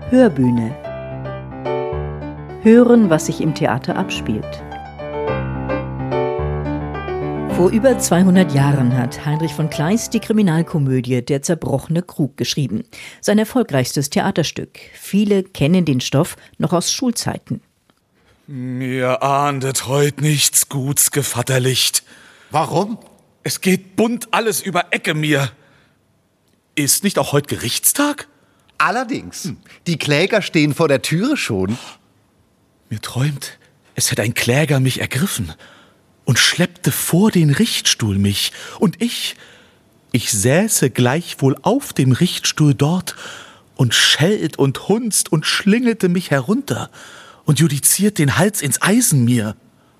Hörbühne. Hören, was sich im Theater abspielt. Vor über 200 Jahren hat Heinrich von Kleist die Kriminalkomödie Der zerbrochene Krug geschrieben. Sein erfolgreichstes Theaterstück. Viele kennen den Stoff noch aus Schulzeiten. Mir ahndet heut nichts Guts, Gevatterlicht. Warum? Es geht bunt alles über Ecke mir. Ist nicht auch heut Gerichtstag? Allerdings. Die Kläger stehen vor der Türe schon. Mir träumt, es hätte ein Kläger mich ergriffen und schleppte vor den Richtstuhl mich. Und ich säße gleichwohl auf dem Richtstuhl dort und schellt und hunzt und schlingelte mich herunter und judiziert den Hals ins Eisen mir.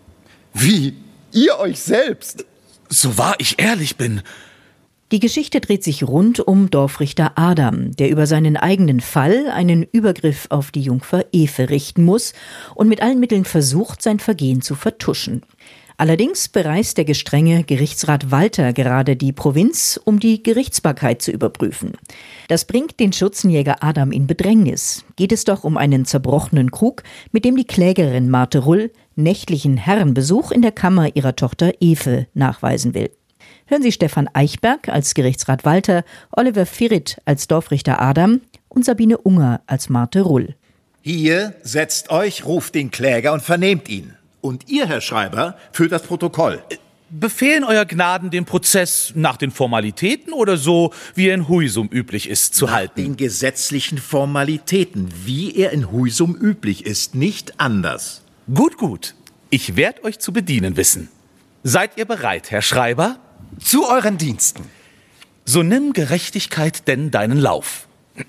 Wie? Ihr euch selbst? So wahr ich ehrlich bin. Die Geschichte dreht sich rund um Dorfrichter Adam, der über seinen eigenen Fall einen Übergriff auf die Jungfer Efe richten muss und mit allen Mitteln versucht, sein Vergehen zu vertuschen. Allerdings bereist der gestrenge Gerichtsrat Walter gerade die Provinz, um die Gerichtsbarkeit zu überprüfen. Das bringt den Schürzenjäger Adam in Bedrängnis. Geht es doch um einen zerbrochenen Krug, mit dem die Klägerin Marthe Rull nächtlichen Herrenbesuch in der Kammer ihrer Tochter Efe nachweisen will. Hören Sie Stefan Eichberg als Gerichtsrat Walter, Oliver Firrit als Dorfrichter Adam und Sabine Unger als Marthe Rull. Hier, setzt euch, ruft den Kläger und vernehmt ihn. Und ihr, Herr Schreiber, führt das Protokoll. Befehlen Euer Gnaden den Prozess nach den Formalitäten oder so, wie er in Huisum üblich ist, zu halten? Den gesetzlichen Formalitäten, wie er in Huisum üblich ist, nicht anders. Gut. Ich werd euch zu bedienen wissen. Seid ihr bereit, Herr Schreiber? Zu euren Diensten. So nimm Gerechtigkeit denn deinen Lauf.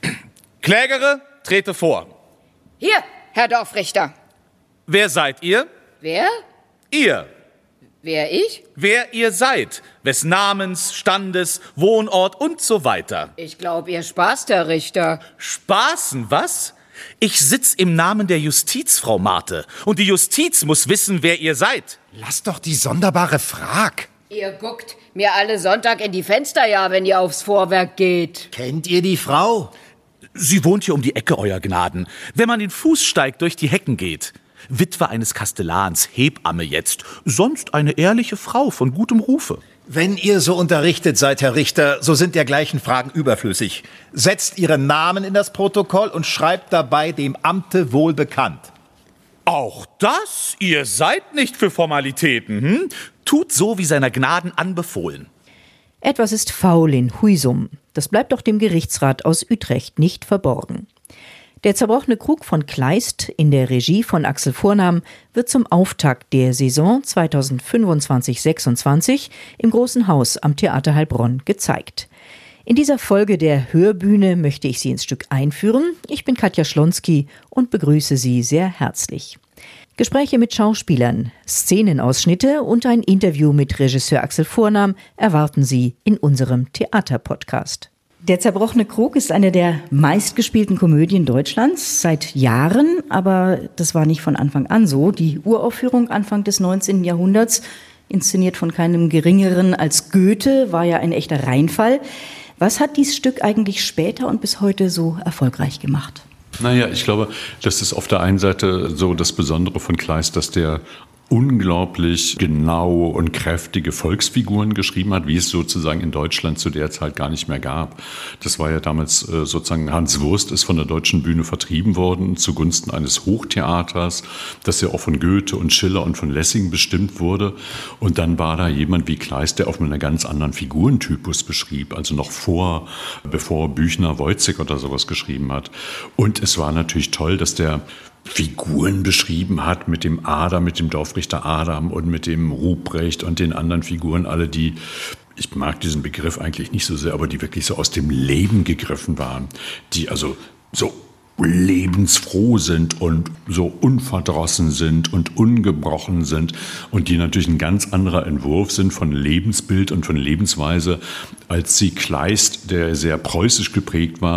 Klägere, trete vor. Hier, Herr Dorfrichter. Wer seid ihr? Wer? Ihr. Wer ich? Wer ihr seid, wes Namens, Standes, Wohnort und so weiter. Ich glaube, ihr spaßt, Herr Richter. Spaßen, was? Ich sitz im Namen der Justiz, Frau Marthe. Und die Justiz muss wissen, wer ihr seid. Lass doch die sonderbare Frag. Ihr guckt mir alle Sonntag in die Fenster, ja, wenn ihr aufs Vorwerk geht. Kennt ihr die Frau? Sie wohnt hier um die Ecke, Euer Gnaden. Wenn man den Fußsteig durch die Hecken geht. Witwe eines Kastellans, Hebamme jetzt. Sonst eine ehrliche Frau von gutem Rufe. Wenn ihr so unterrichtet seid, Herr Richter, so sind dergleichen Fragen überflüssig. Setzt Ihren Namen in das Protokoll und schreibt dabei dem Amte wohl bekannt. Auch das? Ihr seid nicht für Formalitäten, hm? Tut so, wie seiner Gnaden anbefohlen. Etwas ist faul in Huisum. Das bleibt auch dem Gerichtsrat aus Utrecht nicht verborgen. Der zerbrochene Krug von Kleist in der Regie von Axel Vornam wird zum Auftakt der Saison 2025/26 im Großen Haus am Theater Heilbronn gezeigt. In dieser Folge der Hörbühne möchte ich Sie ins Stück einführen. Ich bin Katja Schlonski und begrüße Sie sehr herzlich. Gespräche mit Schauspielern, Szenenausschnitte und ein Interview mit Regisseur Axel Vornam erwarten Sie in unserem Theaterpodcast. Der zerbrochene Krug ist eine der meistgespielten Komödien Deutschlands seit Jahren, aber das war nicht von Anfang an so. Die Uraufführung Anfang des 19. Jahrhunderts, inszeniert von keinem Geringeren als Goethe, war ja ein echter Reinfall. Was hat dieses Stück eigentlich später und bis heute so erfolgreich gemacht? Naja, ich glaube, das ist auf der einen Seite so das Besondere von Kleist, dass der unglaublich genaue und kräftige Volksfiguren geschrieben hat, wie es sozusagen in Deutschland zu der Zeit gar nicht mehr gab. Das war ja damals sozusagen, Hans Wurst ist von der Deutschen Bühne vertrieben worden zugunsten eines Hochtheaters, das ja auch von Goethe und Schiller und von Lessing bestimmt wurde. Und dann war da jemand wie Kleist, der auf einen ganz anderen Figurentypus beschrieb, also noch bevor Büchner Woyzig oder sowas geschrieben hat. Und es war natürlich toll, dass der Figuren beschrieben hat mit dem Dorfrichter Adam und mit dem Ruprecht und den anderen Figuren, alle die, ich mag diesen Begriff eigentlich nicht so sehr, aber die wirklich so aus dem Leben gegriffen waren, die also so lebensfroh sind und so unverdrossen sind und ungebrochen sind und die natürlich ein ganz anderer Entwurf sind von Lebensbild und von Lebensweise, als sie Kleist, der sehr preußisch geprägt war,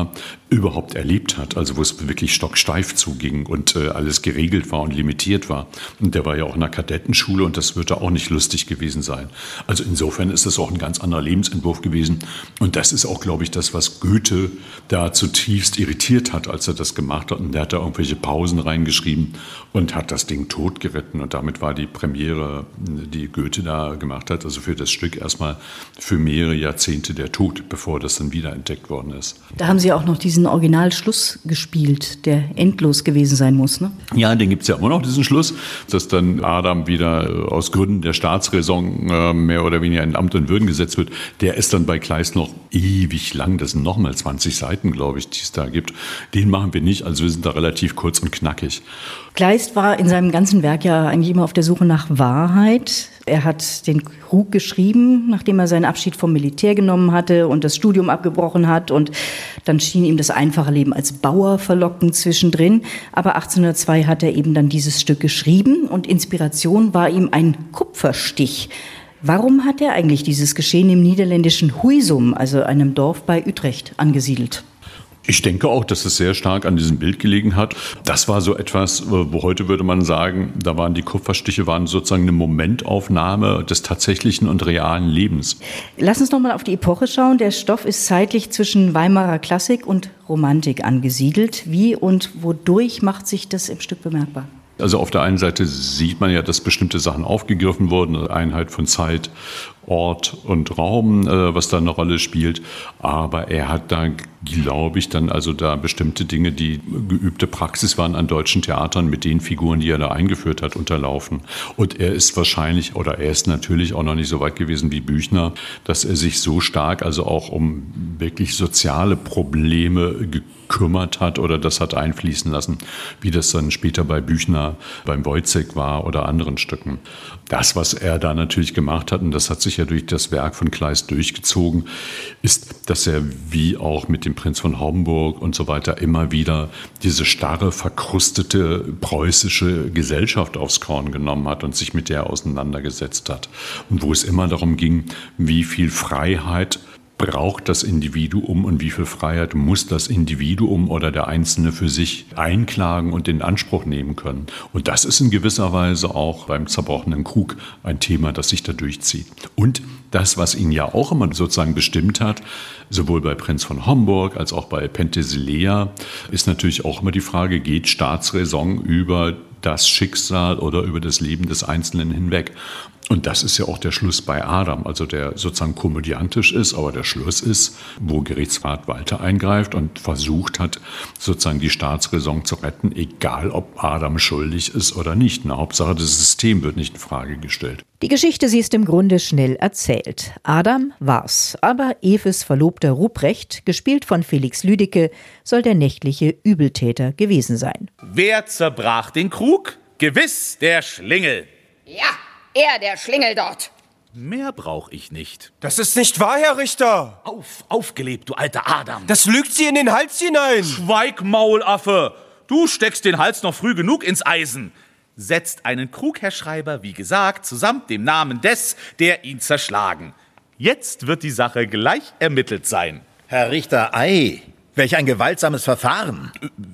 überhaupt erlebt hat, also wo es wirklich stocksteif zuging und alles geregelt war und limitiert war. Und der war ja auch in einer Kadettenschule und das wird da auch nicht lustig gewesen sein. Also insofern ist das auch ein ganz anderer Lebensentwurf gewesen. Und das ist auch, glaube ich, das, was Goethe da zutiefst irritiert hat, als er das gemacht hat. Und der hat da irgendwelche Pausen reingeschrieben und hat das Ding totgeritten. Und damit war die Premiere, die Goethe da gemacht hat, also für das Stück erstmal für mehrere Jahrzehnte der Tod, bevor das dann wiederentdeckt worden ist. Da haben Sie auch noch diesen Originalschluss gespielt, der endlos gewesen sein muss, ne? Ja, den gibt es ja immer noch, diesen Schluss, dass dann Adam wieder aus Gründen der Staatsräson mehr oder weniger in Amt und Würden gesetzt wird. Der ist dann bei Kleist noch ewig lang, das sind nochmal 20 Seiten, glaube ich, die es da gibt. Den machen wir nicht, also wir sind da relativ kurz und knackig. Kleist war in seinem ganzen Werk ja eigentlich immer auf der Suche nach Wahrheit. Er hat den Krug geschrieben, nachdem er seinen Abschied vom Militär genommen hatte und das Studium abgebrochen hat. Und dann schien ihm das einfache Leben als Bauer verlockend zwischendrin. Aber 1802 hat er eben dann dieses Stück geschrieben und Inspiration war ihm ein Kupferstich. Warum hat er eigentlich dieses Geschehen im niederländischen Huisum, also einem Dorf bei Utrecht, angesiedelt? Ich denke auch, dass es sehr stark an diesem Bild gelegen hat. Das war so etwas, wo heute würde man sagen, da waren die Kupferstiche sozusagen eine Momentaufnahme des tatsächlichen und realen Lebens. Lass uns noch mal auf die Epoche schauen. Der Stoff ist zeitlich zwischen Weimarer Klassik und Romantik angesiedelt. Wie und wodurch macht sich das im Stück bemerkbar? Also auf der einen Seite sieht man ja, dass bestimmte Sachen aufgegriffen wurden, eine Einheit von Zeit, Ort und Raum, was da eine Rolle spielt. Aber er hat da, glaube ich, dann also da bestimmte Dinge, die geübte Praxis waren an deutschen Theatern mit den Figuren, die er da eingeführt hat, unterlaufen. Und er ist wahrscheinlich, oder er ist natürlich auch noch nicht so weit gewesen wie Büchner, dass er sich so stark also auch um wirklich soziale Probleme gekümmert hat oder das hat einfließen lassen, wie das dann später bei Büchner, beim Wojciech war oder anderen Stücken. Das, was er da natürlich gemacht hat, und das hat sich ja durch das Werk von Kleist durchgezogen, ist, dass er wie auch mit dem Prinz von Homburg und so weiter immer wieder diese starre, verkrustete preußische Gesellschaft aufs Korn genommen hat und sich mit der auseinandergesetzt hat. Und wo es immer darum ging, wie viel Freiheit braucht das Individuum und wie viel Freiheit muss das Individuum oder der Einzelne für sich einklagen und in Anspruch nehmen können. Und das ist in gewisser Weise auch beim zerbrochenen Krug ein Thema, das sich da durchzieht. Und das, was ihn ja auch immer sozusagen bestimmt hat, sowohl bei Prinz von Homburg als auch bei Penthesilea, ist natürlich auch immer die Frage, geht Staatsräson über das Schicksal oder über das Leben des Einzelnen hinweg? Und das ist ja auch der Schluss bei Adam, also der sozusagen komödiantisch ist, aber der Schluss ist, wo Gerichtsrat Walter eingreift und versucht hat, sozusagen die Staatsräson zu retten, egal ob Adam schuldig ist oder nicht. Eine Hauptsache, das System wird nicht in Frage gestellt. Die Geschichte, sie ist im Grunde schnell erzählt. Adam war's, aber Eves Verlobter Ruprecht, gespielt von Felix Lüdecke, soll der nächtliche Übeltäter gewesen sein. Wer zerbrach den Krug? Gewiss der Schlingel. Ja, er, der Schlingel dort. Mehr brauch ich nicht. Das ist nicht wahr, Herr Richter. Aufgelebt, du alter Adam. Das lügt Sie in den Hals hinein. Schweig, Maulaffe. Du steckst den Hals noch früh genug ins Eisen. Setzt einen Krug, Herr Schreiber, wie gesagt, zusammen dem Namen des, der ihn zerschlagen. Jetzt wird die Sache gleich ermittelt sein. Herr Richter, ei, welch ein gewaltsames Verfahren.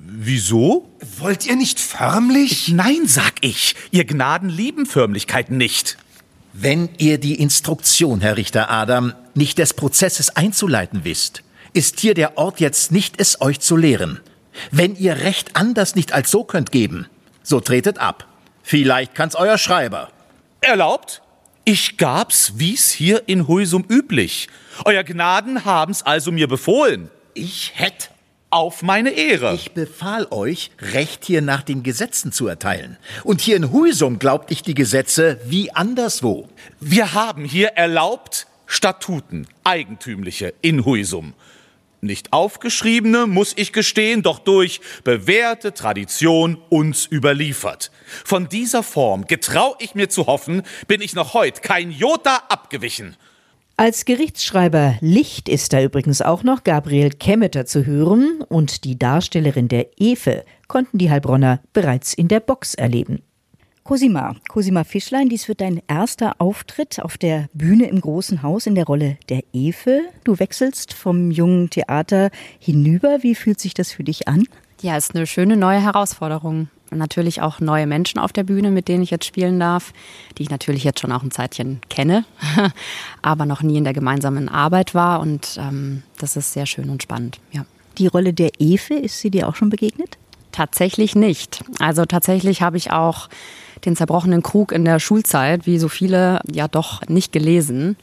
Wieso? Wollt ihr nicht förmlich? Nein, sag ich. Ihr Gnaden lieben Förmlichkeiten nicht. Wenn ihr die Instruktion, Herr Richter Adam, nicht des Prozesses einzuleiten wisst, ist hier der Ort jetzt nicht, es euch zu lehren. Wenn ihr Recht anders nicht als so könnt geben, so tretet ab. Vielleicht kann's euer Schreiber. Erlaubt? Ich gab's, wie's hier in Huisum üblich. Euer Gnaden haben's also mir befohlen. Ich hätt. Auf meine Ehre. Ich befahl euch, Recht hier nach den Gesetzen zu erteilen. Und hier in Huisum glaubt ich die Gesetze wie anderswo. Wir haben hier erlaubt Statuten, eigentümliche in Huisum. Nicht aufgeschriebene, muss ich gestehen, doch durch bewährte Tradition uns überliefert. Von dieser Form, getrau ich mir zu hoffen, bin ich noch heut kein Jota abgewichen. Als Gerichtsschreiber Licht ist da übrigens auch noch Gabriel Kemmeter zu hören und die Darstellerin der Efe konnten die Heilbronner bereits in der Box erleben. Cosima Fischlein, dies wird dein erster Auftritt auf der Bühne im Großen Haus in der Rolle der Ewe. Du wechselst vom Jungen Theater hinüber. Wie fühlt sich das für dich an? Ja, es ist eine schöne neue Herausforderung. Natürlich auch neue Menschen auf der Bühne, mit denen ich jetzt spielen darf, die ich natürlich jetzt schon auch ein Zeitchen kenne, aber noch nie in der gemeinsamen Arbeit war. Und das ist sehr schön und spannend, ja. Die Rolle der Ewe, ist sie dir auch schon begegnet? Tatsächlich nicht. Also tatsächlich habe ich auch den zerbrochenen Krug in der Schulzeit, wie so viele, ja doch nicht gelesen.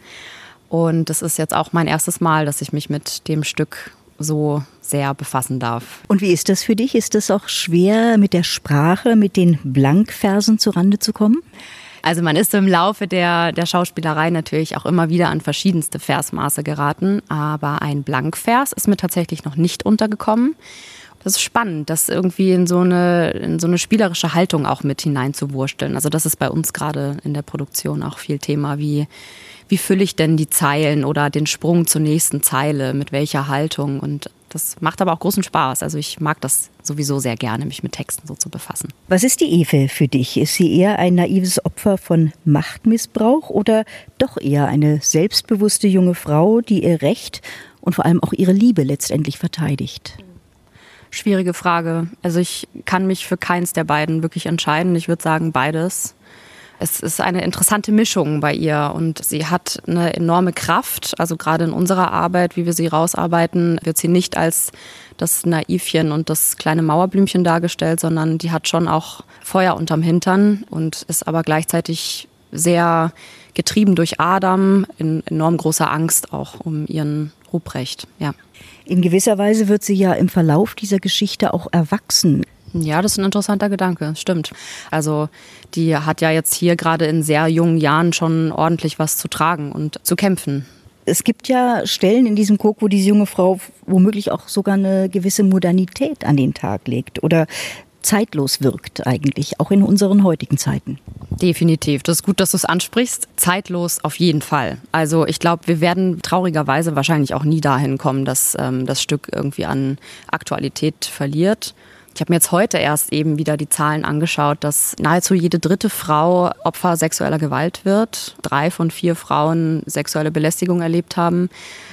Und das ist jetzt auch mein erstes Mal, dass ich mich mit dem Stück so sehr befassen darf. Und wie ist das für dich? Ist es auch schwer, mit der Sprache, mit den Blankversen zurande zu kommen? Also man ist im Laufe der Schauspielerei natürlich auch immer wieder an verschiedenste Versmaße geraten. Aber ein Blankvers ist mir tatsächlich noch nicht untergekommen. Das ist spannend, das irgendwie in so eine spielerische Haltung auch mit hineinzuwursteln. Also das ist bei uns gerade in der Produktion auch viel Thema. Wie fülle ich denn die Zeilen oder den Sprung zur nächsten Zeile, mit welcher Haltung? Und das macht aber auch großen Spaß. Also ich mag das sowieso sehr gerne, mich mit Texten so zu befassen. Was ist die Ewe für dich? Ist sie eher ein naives Opfer von Machtmissbrauch oder doch eher eine selbstbewusste junge Frau, die ihr Recht und vor allem auch ihre Liebe letztendlich verteidigt? Schwierige Frage. Also ich kann mich für keins der beiden wirklich entscheiden. Ich würde sagen beides. Es ist eine interessante Mischung bei ihr und sie hat eine enorme Kraft. Also gerade in unserer Arbeit, wie wir sie rausarbeiten, wird sie nicht als das Naivchen und das kleine Mauerblümchen dargestellt, sondern die hat schon auch Feuer unterm Hintern und ist aber gleichzeitig sehr getrieben durch Adam, in enorm großer Angst auch um ihren Ruprecht. Ja. In gewisser Weise wird sie ja im Verlauf dieser Geschichte auch erwachsen. Ja, das ist ein interessanter Gedanke, stimmt. Also die hat ja jetzt hier gerade in sehr jungen Jahren schon ordentlich was zu tragen und zu kämpfen. Es gibt ja Stellen in diesem Cook, wo diese junge Frau womöglich auch sogar eine gewisse Modernität an den Tag legt oder zeitlos wirkt eigentlich, auch in unseren heutigen Zeiten. Definitiv. Das ist gut, dass du es ansprichst. Zeitlos auf jeden Fall. Also ich glaube, wir werden traurigerweise wahrscheinlich auch nie dahin kommen, dass das Stück irgendwie an Aktualität verliert. Ich habe mir jetzt heute erst eben wieder die Zahlen angeschaut, dass nahezu jede dritte Frau Opfer sexueller Gewalt wird. 3 von 4 Frauen sexuelle Belästigung erlebt haben.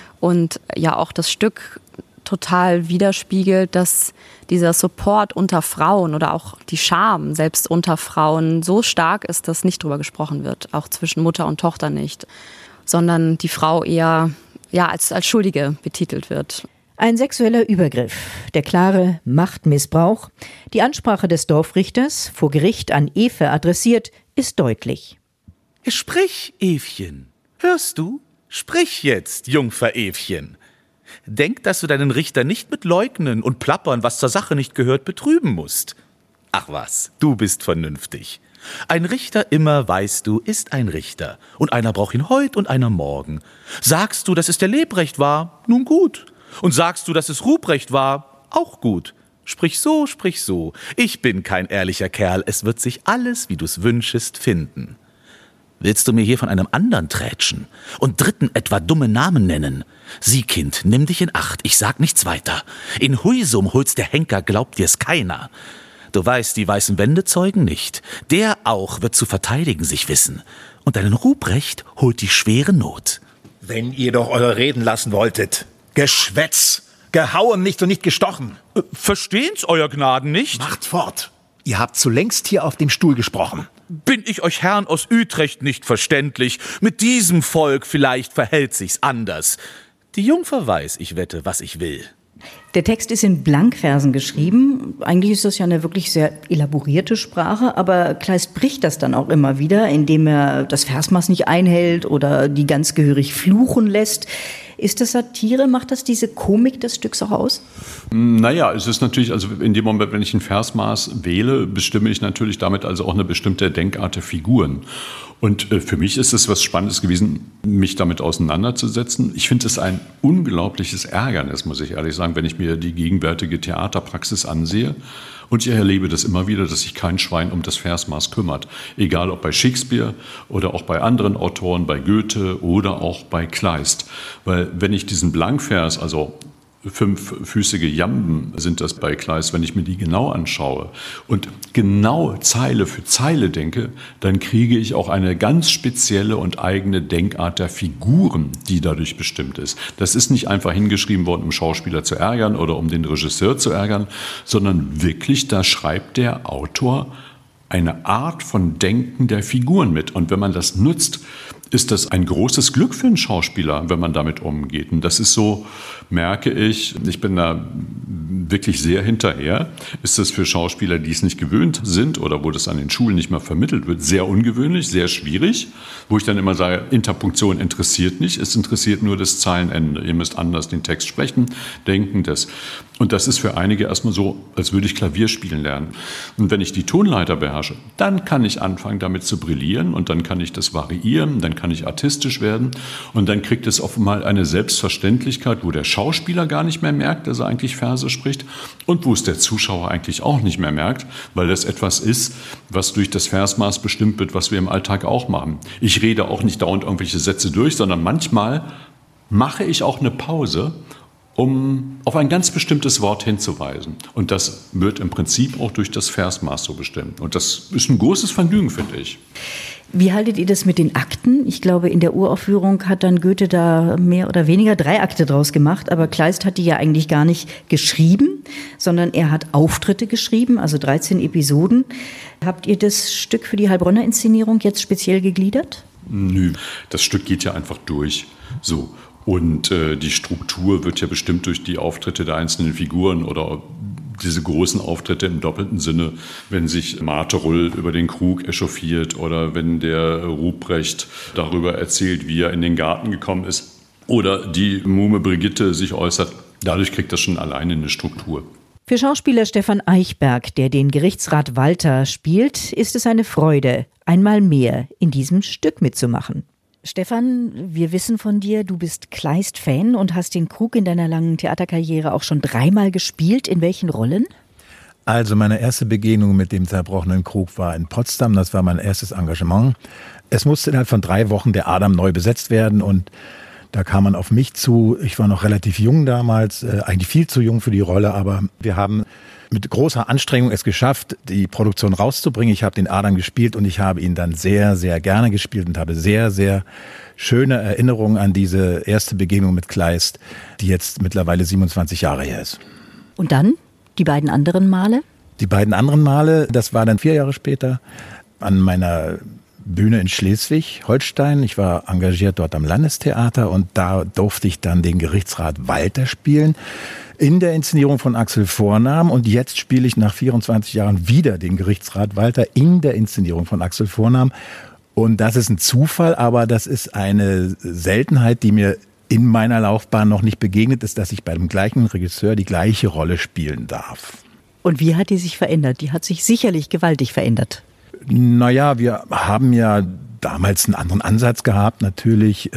Und ja auch das Stück total widerspiegelt, dass dieser Support unter Frauen oder auch die Scham selbst unter Frauen so stark ist, dass nicht drüber gesprochen wird, auch zwischen Mutter und Tochter nicht, sondern die Frau eher als Schuldige betitelt wird. Ein sexueller Übergriff, der klare Machtmissbrauch. Die Ansprache des Dorfrichters, vor Gericht an Ewe adressiert, ist deutlich. Sprich, Evchen. Hörst du? Sprich jetzt, Jungfer Evchen. Denk, dass du deinen Richter nicht mit Leugnen und Plappern, was zur Sache nicht gehört, betrüben musst. Ach was, du bist vernünftig. Ein Richter immer, weißt du, ist ein Richter. Und einer braucht ihn heut und einer morgen. Sagst du, dass es der Lebrecht war? Nun gut. Und sagst du, dass es Ruprecht war? Auch gut. Sprich so, sprich so. Ich bin kein ehrlicher Kerl. Es wird sich alles, wie du's wünschest, finden. Willst du mir hier von einem anderen trätschen und Dritten etwa dumme Namen nennen? Sieh, Kind, nimm dich in Acht, ich sag nichts weiter. In Huisum holt's der Henker, glaubt dir's keiner. Du weißt, die weißen Wände zeugen nicht. Der auch wird zu verteidigen sich wissen. Und deinen Ruprecht holt die schwere Not. Wenn ihr doch eure Reden lassen wolltet. Geschwätz, gehauen nicht und nicht gestochen. Verstehen's, euer Gnaden, nicht? Macht fort. Ihr habt zulängst hier auf dem Stuhl gesprochen. Bin ich euch Herrn aus Utrecht nicht verständlich? Mit diesem Volk vielleicht verhält sich's anders. Die Jungfer weiß, ich wette, was ich will. Der Text ist in Blankversen geschrieben. Eigentlich ist das ja eine wirklich sehr elaborierte Sprache, aber Kleist bricht das dann auch immer wieder, indem er das Versmaß nicht einhält oder die ganz gehörig fluchen lässt. Ist das Satire? Macht das diese Komik des Stücks auch aus? Naja, es ist natürlich, also in dem Moment, wenn ich ein Versmaß wähle, bestimme ich natürlich damit also auch eine bestimmte Denkart der Figuren. Und für mich ist es was Spannendes gewesen, mich damit auseinanderzusetzen. Ich finde es ein unglaubliches Ärgernis, muss ich ehrlich sagen, wenn ich mir die gegenwärtige Theaterpraxis ansehe. Und ich erlebe das immer wieder, dass sich kein Schwein um das Versmaß kümmert. Egal ob bei Shakespeare oder auch bei anderen Autoren, bei Goethe oder auch bei Kleist. Weil wenn ich diesen Blankvers, also fünffüßige Jamben sind das bei Kleist, wenn ich mir die genau anschaue und genau Zeile für Zeile denke, dann kriege ich auch eine ganz spezielle und eigene Denkart der Figuren, die dadurch bestimmt ist. Das ist nicht einfach hingeschrieben worden, um Schauspieler zu ärgern oder um den Regisseur zu ärgern, sondern wirklich, da schreibt der Autor eine Art von Denken der Figuren mit. Und wenn man das nutzt, ist das ein großes Glück für einen Schauspieler, wenn man damit umgeht. Und das ist so, merke ich bin da wirklich sehr hinterher, ist das für Schauspieler, die es nicht gewöhnt sind oder wo das an den Schulen nicht mehr vermittelt wird, sehr ungewöhnlich, sehr schwierig, wo ich dann immer sage, Interpunktion interessiert nicht, es interessiert nur das Zeilenende. Ihr müsst anders den Text sprechen, denken, das. Und das ist für einige erstmal so, als würde ich Klavier spielen lernen. Und wenn ich die Tonleiter beherrsche, dann kann ich anfangen, damit zu brillieren und dann kann ich das variieren, dann kann ich artistisch werden und dann kriegt es auf einmal eine Selbstverständlichkeit, wo der Schauspieler gar nicht mehr merkt, dass er eigentlich Verse spricht und wo es der Zuschauer eigentlich auch nicht mehr merkt, weil das etwas ist, was durch das Versmaß bestimmt wird, was wir im Alltag auch machen. Ich rede auch nicht dauernd irgendwelche Sätze durch, sondern manchmal mache ich auch eine Pause, um auf ein ganz bestimmtes Wort hinzuweisen. Und das wird im Prinzip auch durch das Versmaß so bestimmt. Und das ist ein großes Vergnügen, finde ich. Wie haltet ihr das mit den Akten? Ich glaube, in der Uraufführung hat dann Goethe da mehr oder weniger 3 Akte draus gemacht, aber Kleist hat die ja eigentlich gar nicht geschrieben, sondern er hat Auftritte geschrieben, also 13 Episoden. Habt ihr das Stück für die Heilbronner Inszenierung jetzt speziell gegliedert? Nö, das Stück geht ja einfach durch. So. Und die Struktur wird ja bestimmt durch die Auftritte der einzelnen Figuren oder diese großen Auftritte im doppelten Sinne, wenn sich Marterull über den Krug echauffiert oder wenn der Ruprecht darüber erzählt, wie er in den Garten gekommen ist oder die Muhme Brigitte sich äußert. Dadurch kriegt das schon alleine eine Struktur. Für Schauspieler Stefan Eichberg, der den Gerichtsrat Walter spielt, ist es eine Freude, einmal mehr in diesem Stück mitzumachen. Stefan, wir wissen von dir, du bist Kleist-Fan und hast den Krug in deiner langen Theaterkarriere auch schon 3-mal gespielt. In welchen Rollen? Also meine erste Begegnung mit dem zerbrochenen Krug war in Potsdam. Das war mein erstes Engagement. Es musste innerhalb von 3 Wochen der Adam neu besetzt werden und da kam man auf mich zu. Ich war noch relativ jung damals, eigentlich viel zu jung für die Rolle, aber wir haben mit großer Anstrengung es geschafft, die Produktion rauszubringen. Ich habe den Adam gespielt und ich habe ihn dann sehr, sehr gerne gespielt und habe sehr, sehr schöne Erinnerungen an diese erste Begegnung mit Kleist, die jetzt mittlerweile 27 Jahre her ist. Und dann die beiden anderen Male? Die beiden anderen Male, das war dann 4 Jahre später an meiner Bühne in Schleswig-Holstein. Ich war engagiert dort am Landestheater und da durfte ich dann den Gerichtsrat Walter spielen in der Inszenierung von Axel Vornahm. Und jetzt spiele ich nach 24 Jahren wieder den Gerichtsrat Walter in der Inszenierung von Axel Vornahm. Und das ist ein Zufall, aber das ist eine Seltenheit, die mir in meiner Laufbahn noch nicht begegnet ist, dass ich bei dem gleichen Regisseur die gleiche Rolle spielen darf. Und wie hat die sich verändert? Die hat sich sicherlich gewaltig verändert. Naja, wir haben ja damals einen anderen Ansatz gehabt, natürlich.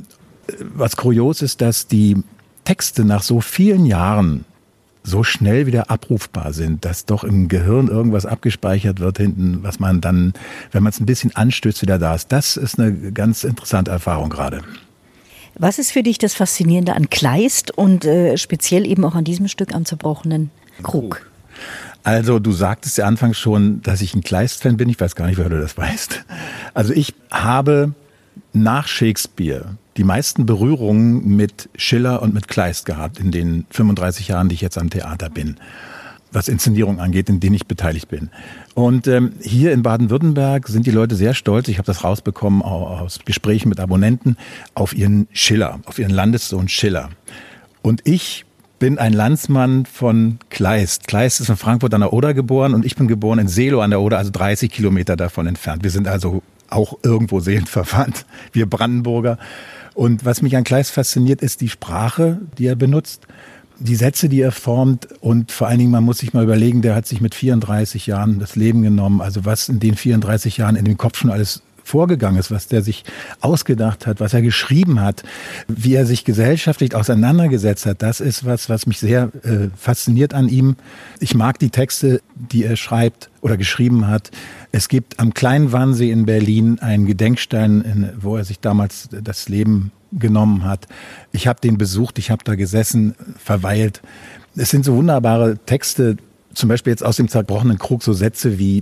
Was kurios ist, dass die Texte nach so vielen Jahren so schnell wieder abrufbar sind, dass doch im Gehirn irgendwas abgespeichert wird hinten, was man dann, wenn man es ein bisschen anstößt, wieder da ist. Das ist eine ganz interessante Erfahrung gerade. Was ist für dich das Faszinierende an Kleist und speziell eben auch an diesem Stück am zerbrochenen Krug? Also du sagtest ja anfangs schon, dass ich ein Kleist-Fan bin. Ich weiß gar nicht, wer du das weißt. Also ich habe nach Shakespeare die meisten Berührungen mit Schiller und mit Kleist gehabt in den 35 Jahren, die ich jetzt am Theater bin, was Inszenierung angeht, in denen ich beteiligt bin. Und hier in Baden-Württemberg sind die Leute sehr stolz, ich habe das rausbekommen aus Gesprächen mit Abonnenten, auf ihren Schiller, auf ihren Landessohn Schiller. Und ich bin ein Landsmann von Kleist. Kleist ist in Frankfurt an der Oder geboren und ich bin geboren in Seelow an der Oder, also 30 Kilometer davon entfernt. Wir sind also auch irgendwo seelenverwandt, wir Brandenburger. Und was mich an Kleist fasziniert, ist die Sprache, die er benutzt, die Sätze, die er formt und vor allen Dingen, man muss sich mal überlegen, der hat sich mit 34 Jahren das Leben genommen. Also was in den 34 Jahren in dem Kopf schon alles vorgegangen ist, was der sich ausgedacht hat, was er geschrieben hat, wie er sich gesellschaftlich auseinandergesetzt hat, das ist was mich sehr fasziniert an ihm. Ich mag die Texte, die er schreibt oder geschrieben hat. Es gibt am Kleinen Wannsee in Berlin einen Gedenkstein, wo er sich damals das Leben genommen hat. Ich habe den besucht, ich habe da gesessen, verweilt. Es sind so wunderbare Texte, zum Beispiel jetzt aus dem zerbrochenen Krug so Sätze wie: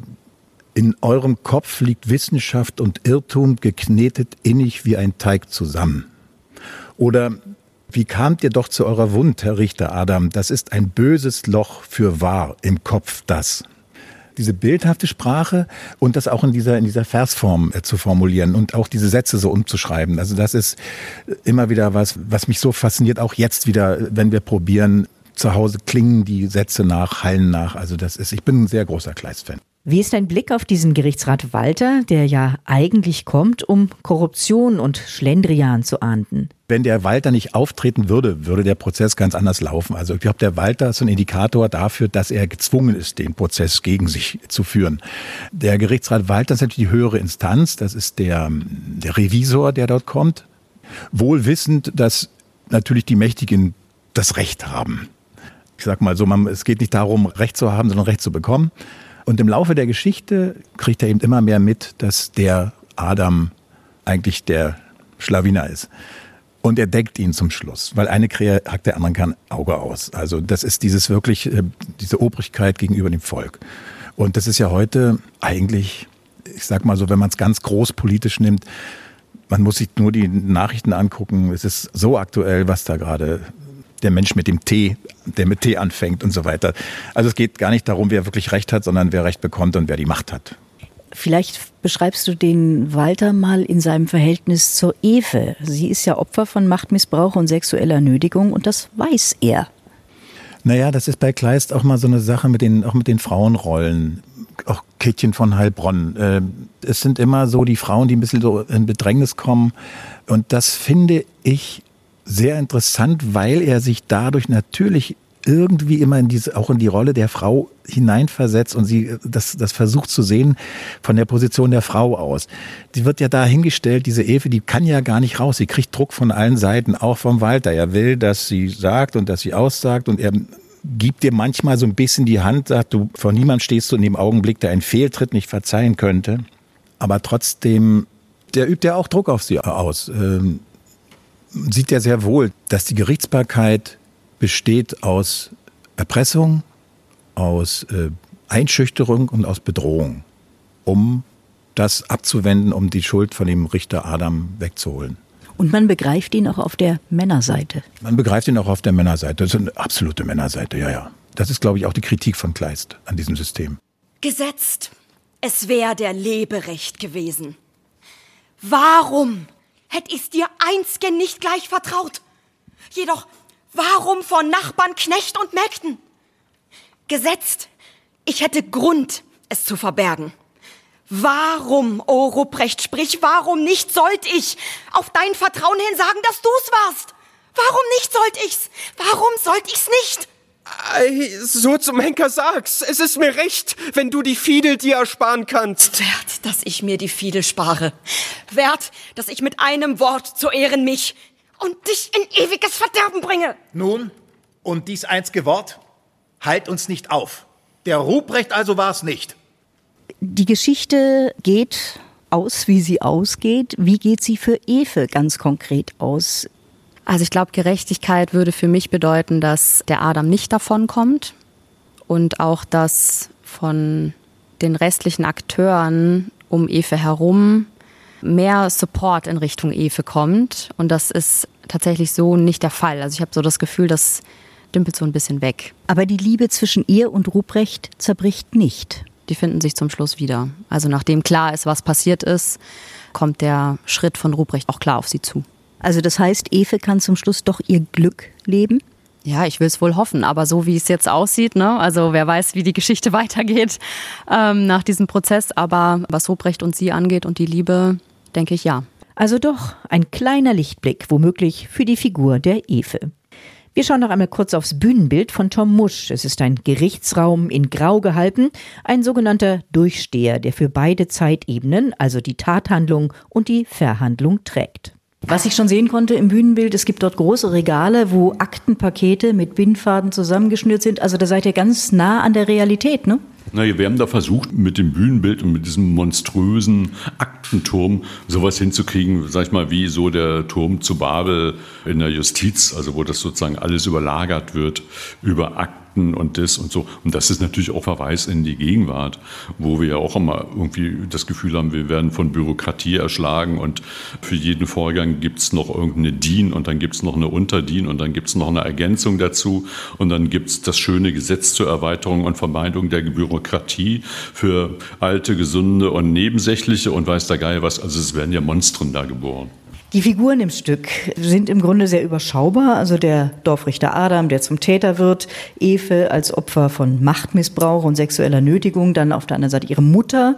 In eurem Kopf liegt Wissenschaft und Irrtum geknetet innig wie ein Teig zusammen. Oder: Wie kamt ihr doch zu eurer Wund, Herr Richter Adam? Das ist ein böses Loch für wahr im Kopf, das. Diese bildhafte Sprache und das auch in dieser Versform zu formulieren und auch diese Sätze so umzuschreiben. Also das ist immer wieder was mich so fasziniert, auch jetzt wieder, wenn wir probieren, zu Hause klingen die Sätze nach, hallen nach. Also ich bin ein sehr großer Kleist-Fan. Wie ist dein Blick auf diesen Gerichtsrat Walter, der ja eigentlich kommt, um Korruption und Schlendrian zu ahnden? Wenn der Walter nicht auftreten würde, würde der Prozess ganz anders laufen. Also ich glaube, der Walter ist so ein Indikator dafür, dass er gezwungen ist, den Prozess gegen sich zu führen. Der Gerichtsrat Walter ist natürlich die höhere Instanz. Das ist der Revisor, der dort kommt. Wohl wissend, dass natürlich die Mächtigen das Recht haben. Ich sag mal so, es geht nicht darum, Recht zu haben, sondern Recht zu bekommen. Und im Laufe der Geschichte kriegt er eben immer mehr mit, dass der Adam eigentlich der Schlawiner ist. Und er deckt ihn zum Schluss, weil eine Krähe hackt der anderen kein Auge aus. Also das ist diese Obrigkeit gegenüber dem Volk. Und das ist ja heute eigentlich, ich sag mal so, wenn man es ganz groß politisch nimmt, man muss sich nur die Nachrichten angucken. Es ist so aktuell, was da gerade der Mensch mit dem T, der mit T anfängt und so weiter. Also es geht gar nicht darum, wer wirklich Recht hat, sondern wer Recht bekommt und wer die Macht hat. Vielleicht beschreibst du den Walter mal in seinem Verhältnis zur Ewe. Sie ist ja Opfer von Machtmissbrauch und sexueller Nötigung und das weiß er. Naja, das ist bei Kleist auch mal so eine Sache mit den Frauenrollen. Auch Käthchen von Heilbronn. Es sind immer so die Frauen, die ein bisschen so in Bedrängnis kommen. Und das finde ich sehr interessant, weil er sich dadurch natürlich irgendwie immer auch in die Rolle der Frau hineinversetzt und sie das versucht zu sehen von der Position der Frau aus. Die wird ja da hingestellt, diese Ewe, die kann ja gar nicht raus. Sie kriegt Druck von allen Seiten, auch vom Walter. Er will, dass sie sagt und dass sie aussagt und er gibt dir manchmal so ein bisschen die Hand, sagt, du, vor niemand stehst du in dem Augenblick, der einen Fehltritt nicht verzeihen könnte. Aber trotzdem, der übt ja auch Druck auf sie aus. Sieht ja sehr wohl, dass die Gerichtsbarkeit besteht aus Erpressung, aus Einschüchterung und aus Bedrohung, um das abzuwenden, um die Schuld von dem Richter Adam wegzuholen. Und man begreift ihn auch auf der Männerseite. Man begreift ihn auch auf der Männerseite. Das ist eine absolute Männerseite, ja. Das ist, glaube ich, auch die Kritik von Kleist an diesem System. Gesetzt, es wäre der Leberecht gewesen. Warum hätt ich's dir einstgen nicht gleich vertraut? Jedoch, warum vor Nachbarn, Knecht und Mägden? Gesetzt, ich hätte Grund, es zu verbergen. Warum, o Ruprecht, sprich, warum nicht sollt ich auf dein Vertrauen hin sagen, dass du's warst? Warum nicht sollt ich's? Warum sollt ich's nicht? So zum Henker sag's. Es ist mir recht, wenn du die Fiedel dir ersparen kannst. Wert, dass ich mir die Fiedel spare. Wert, dass ich mit einem Wort zu Ehren mich und dich in ewiges Verderben bringe. Nun, und dies einzige Wort, halt uns nicht auf. Der Ruprecht also war's nicht. Die Geschichte geht aus, wie sie ausgeht. Wie geht sie für Ewe ganz konkret aus? Also ich glaube, Gerechtigkeit würde für mich bedeuten, dass der Adam nicht davonkommt und auch, dass von den restlichen Akteuren um Ewe herum mehr Support in Richtung Ewe kommt. Und das ist tatsächlich so nicht der Fall. Also ich habe so das Gefühl, das dümpelt so ein bisschen weg. Aber die Liebe zwischen ihr und Ruprecht zerbricht nicht. Die finden sich zum Schluss wieder. Also nachdem klar ist, was passiert ist, kommt der Schritt von Ruprecht auch klar auf sie zu. Also das heißt, Ewe kann zum Schluss doch ihr Glück leben? Ja, ich will es wohl hoffen, aber so wie es jetzt aussieht, ne? Also wer weiß, wie die Geschichte weitergeht nach diesem Prozess. Aber was Ruprecht und sie angeht und die Liebe, denke ich ja. Also doch ein kleiner Lichtblick, womöglich für die Figur der Ewe. Wir schauen noch einmal kurz aufs Bühnenbild von Tom Musch. Es ist ein Gerichtsraum in Grau gehalten, ein sogenannter Durchsteher, der für beide Zeitebenen, also die Tathandlung und die Verhandlung, trägt. Was ich schon sehen konnte im Bühnenbild, es gibt dort große Regale, wo Aktenpakete mit Bindfaden zusammengeschnürt sind. Also da seid ihr ganz nah an der Realität, ne? Naja, wir haben da versucht, mit dem Bühnenbild und mit diesem monströsen Aktenturm sowas hinzukriegen, sag ich mal, wie so der Turm zu Babel in der Justiz, also wo das sozusagen alles überlagert wird über Akten und das und so. Und das ist natürlich auch Verweis in die Gegenwart, wo wir ja auch immer irgendwie das Gefühl haben, wir werden von Bürokratie erschlagen und für jeden Vorgang gibt es noch irgendeine DIN und dann gibt es noch eine Unterdien und dann gibt es noch eine Ergänzung dazu und dann gibt es das schöne Gesetz zur Erweiterung und Vermeidung der Bürokratie für alte, gesunde und nebensächliche und weiß der Geier was. Also es werden ja Monstren da geboren. Die Figuren im Stück sind im Grunde sehr überschaubar. Also der Dorfrichter Adam, der zum Täter wird, Efe als Opfer von Machtmissbrauch und sexueller Nötigung, dann auf der anderen Seite ihre Mutter,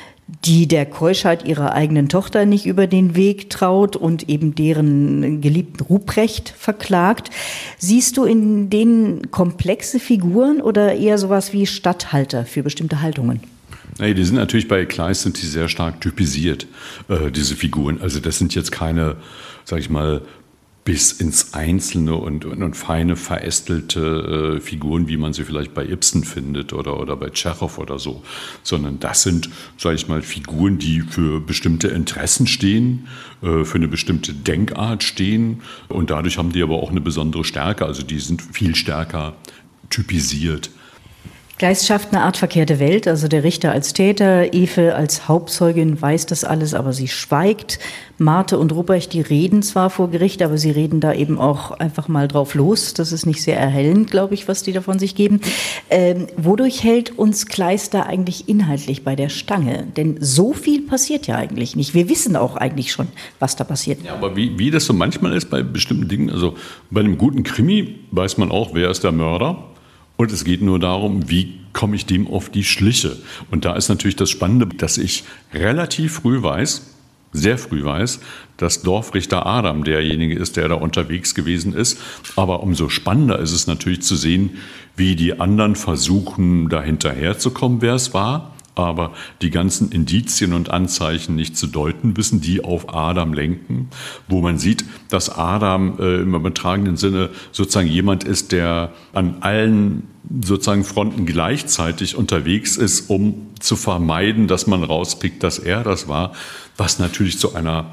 die der Keuschheit ihrer eigenen Tochter nicht über den Weg traut und eben deren geliebten Ruprecht verklagt. Siehst du in denen komplexe Figuren oder eher sowas wie Statthalter für bestimmte Haltungen? Nee, die sind natürlich bei Kleist sind die sehr stark typisiert, diese Figuren. Also das sind jetzt keine, sag ich mal, bis ins Einzelne und feine verästelte Figuren, wie man sie vielleicht bei Ibsen findet oder bei Tschechow oder so, sondern das sind, sage ich mal, Figuren, die für bestimmte Interessen stehen, für eine bestimmte Denkart stehen und dadurch haben die aber auch eine besondere Stärke, also die sind viel stärker typisiert. Kleist schafft eine Art verkehrte Welt, also der Richter als Täter, Efe als Hauptzeugin weiß das alles, aber sie schweigt. Marthe und Ruprecht, die reden zwar vor Gericht, aber sie reden da eben auch einfach mal drauf los. Das ist nicht sehr erhellend, glaube ich, was die da von sich geben. Wodurch hält uns Kleist da eigentlich inhaltlich bei der Stange? Denn so viel passiert ja eigentlich nicht. Wir wissen auch eigentlich schon, was da passiert. Ja, aber wie das so manchmal ist bei bestimmten Dingen, also bei einem guten Krimi weiß man auch, wer ist der Mörder. Und es geht nur darum, wie komme ich dem auf die Schliche. Und da ist natürlich das Spannende, dass ich relativ früh weiß, sehr früh weiß, dass Dorfrichter Adam derjenige ist, der da unterwegs gewesen ist. Aber umso spannender ist es natürlich zu sehen, wie die anderen versuchen, da hinterherzukommen, wer es war. Aber die ganzen Indizien und Anzeichen nicht zu deuten wissen, die auf Adam lenken, wo man sieht, dass Adam im übertragenen Sinne sozusagen jemand ist, der an allen sozusagen Fronten gleichzeitig unterwegs ist, um zu vermeiden, dass man rauskriegt, dass er das war, was natürlich zu einer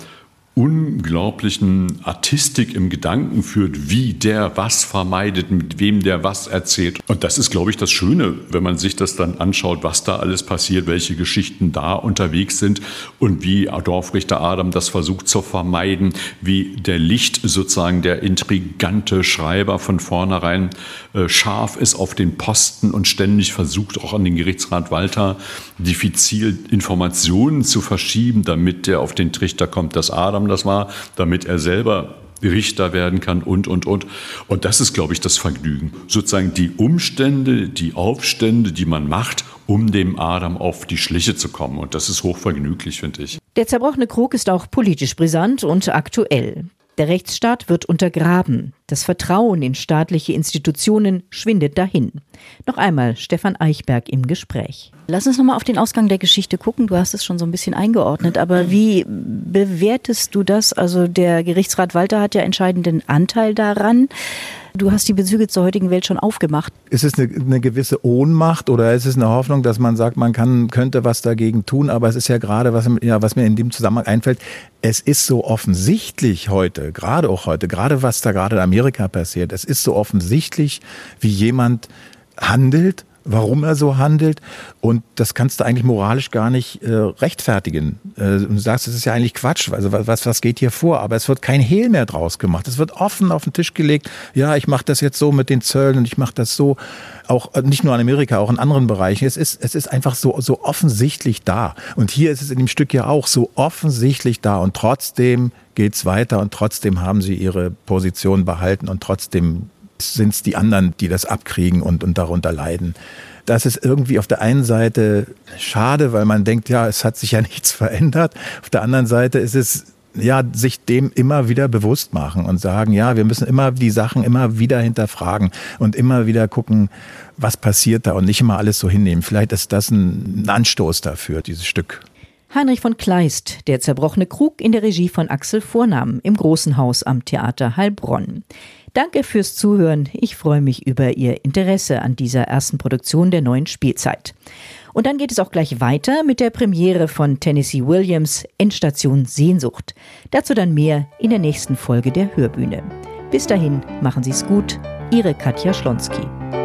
unglaublichen Artistik im Gedanken führt, wie der was vermeidet, mit wem der was erzählt. Und das ist, glaube ich, das Schöne, wenn man sich das dann anschaut, was da alles passiert, welche Geschichten da unterwegs sind und wie Dorfrichter Adam das versucht zu vermeiden, wie der Licht sozusagen der intrigante Schreiber von vornherein scharf ist auf den Posten und ständig versucht, auch an den Gerichtsrat Walter diffizil Informationen zu verschieben, damit der auf den Trichter kommt, dass Adam das war, damit er selber Richter werden kann und. Und das ist, glaube ich, das Vergnügen. Sozusagen die Umstände, die Aufstände, die man macht, um dem Adam auf die Schliche zu kommen. Und das ist hochvergnüglich, finde ich. Der zerbrochene Krug ist auch politisch brisant und aktuell. Der Rechtsstaat wird untergraben. Das Vertrauen in staatliche Institutionen schwindet dahin. Noch einmal Stefan Eichberg im Gespräch. Lass uns noch mal auf den Ausgang der Geschichte gucken. Du hast es schon so ein bisschen eingeordnet. Aber wie bewertest du das? Also der Gerichtsrat Walter hat ja entscheidenden Anteil daran. Du hast die Bezüge zur heutigen Welt schon aufgemacht. Ist es eine gewisse Ohnmacht oder ist es eine Hoffnung, dass man sagt, man könnte was dagegen tun? Aber es ist ja gerade, was mir in dem Zusammenhang einfällt, es ist so offensichtlich heute, gerade was da gerade in Amerika passiert, es ist so offensichtlich, wie jemand handelt, warum er so handelt und das kannst du eigentlich moralisch gar nicht rechtfertigen. Du sagst, es ist ja eigentlich Quatsch, also was geht hier vor? Aber es wird kein Hehl mehr draus gemacht. Es wird offen auf den Tisch gelegt, ja, ich mache das jetzt so mit den Zöllen und ich mache das so, auch nicht nur in Amerika, auch in anderen Bereichen. Es ist einfach so offensichtlich da. Und hier ist es in dem Stück ja auch so offensichtlich da und trotzdem geht's weiter und trotzdem haben sie ihre Position behalten und trotzdem sind es die anderen, die das abkriegen und darunter leiden. Das ist irgendwie auf der einen Seite schade, weil man denkt, ja, es hat sich ja nichts verändert. Auf der anderen Seite ist es, ja, sich dem immer wieder bewusst machen und sagen, ja, wir müssen immer die Sachen immer wieder hinterfragen und immer wieder gucken, was passiert da und nicht immer alles so hinnehmen. Vielleicht ist das ein Anstoß dafür, dieses Stück. Heinrich von Kleist, der zerbrochene Krug in der Regie von Axel Vornahm im Großen Haus am Theater Heilbronn. Danke fürs Zuhören. Ich freue mich über Ihr Interesse an dieser ersten Produktion der neuen Spielzeit. Und dann geht es auch gleich weiter mit der Premiere von Tennessee Williams, Endstation Sehnsucht. Dazu dann mehr in der nächsten Folge der Hörbühne. Bis dahin, machen Sie es gut. Ihre Katja Schlonski.